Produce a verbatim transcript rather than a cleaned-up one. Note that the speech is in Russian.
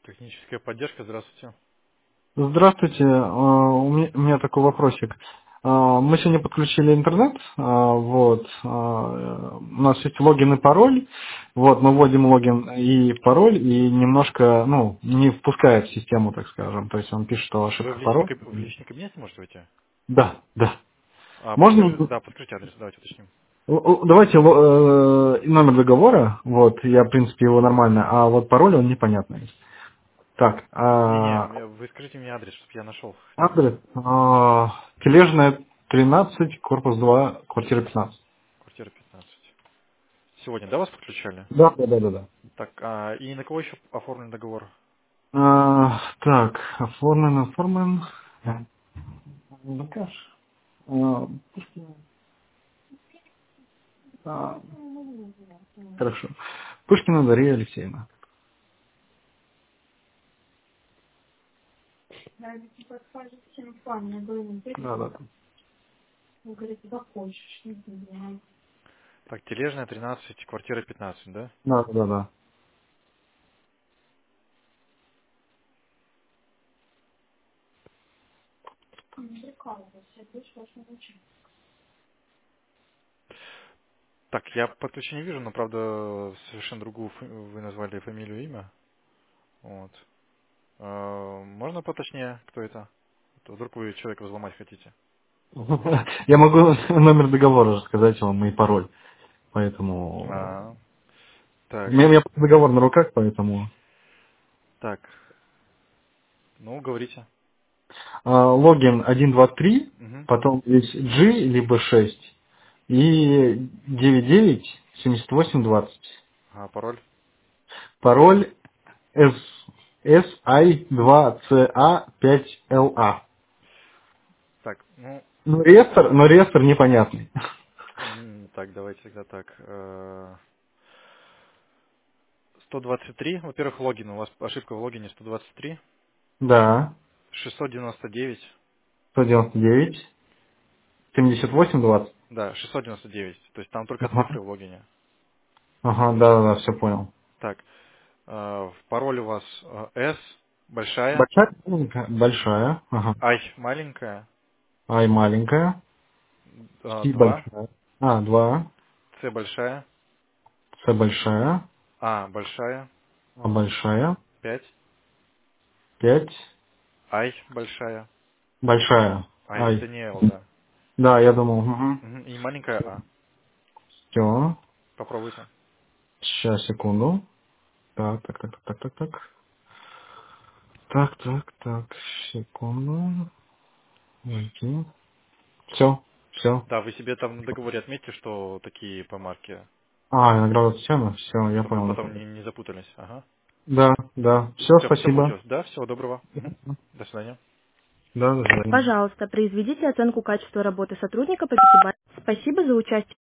Техническая поддержка, здравствуйте. Здравствуйте, а, у меня, у меня такой вопросик. А, Мы сегодня подключили интернет, а, вот, а, у нас есть логин и пароль, вот, мы вводим логин и пароль, и немножко, ну, не впускает в систему, так скажем, то есть он пишет, что Вы в ошибка личный, пароль. каб- в личный кабинет не можете войти? Да, да. А, Можно, подскажи, да, подкройте адрес, давайте уточним. л- л- давайте ло- э, номер договора, вот, я, в принципе, его нормально, а вот пароль он непонятный. Так, Не-не, а, мне- вы скажите мне адрес, чтобы я нашел. адрес. А, Тележная тринадцать, корпус два, квартира пятнадцать. Квартира пятнадцать. Сегодня, да, вас подключали? Да, да, да, да, да. Так, а, и на кого еще оформлен договор? А, так, оформлен, оформлен. Да. Заказ. А, Пушкина. А, хорошо. Пушкина Дарья Алексеевна. Да, да, да. Так, Тележная, тринадцать, квартира пятнадцать, да? Да, да, да. Так, я подключение не вижу, но, правда, совершенно другую фа- вы назвали фамилию и имя. Вот. А, можно поточнее, кто это? А то вдруг вы человека взломать хотите. Я могу номер договора рассказать вам и пароль. Поэтому... А, У так, меня, у меня договор на руках, поэтому... так, ну, говорите. А, логин один два три, Угу. потом есть G, либо шесть, и девять девять семьдесят восемь двадцать. А пароль? Пароль S, эс ай два си эй пять эл эй. Так, ну, Ну, реестр, но реестр непонятный. м, так, давайте тогда так. э, сто двадцать три, во-первых, логин. У вас ошибка в логине сто двадцать три. Да, шестьсот девяносто девять. сто девяносто девять семьдесят восемь двадцать. Да, шестьсот девяносто девять. То есть там только Ага, цифры в логине. ага, да-да-да, все понял. Так, э, в пароле у вас э, S большая, Большая? Маленькая? Большая. Ага. I маленькая, Ай маленькая. э, Си два, большая. А, два. C большая, С большая. A большая, А большая. пять, Пять. I большая. Большая. I Ай. это не L, да. Да, я думал. Угу. Мгм, и маленькая A. Все. Попробуйте. Сейчас, секунду. Так, так, так, так, так, так. Так, так, так. Секунду. Войти. Все. Все. Да, вы себе там на договоре отметьте, что такие помарки, А, награда Татьяна. Все, я чтобы вы понял. я потом понял. не, не запутались. Ага. Да, да. Все, Все, все спасибо. получилось. Да, всего доброго. Мгм. До свидания. Да, до свидания. Пожалуйста, произведите оценку качества работы сотрудника по пятибалльной. Спасибо за участие.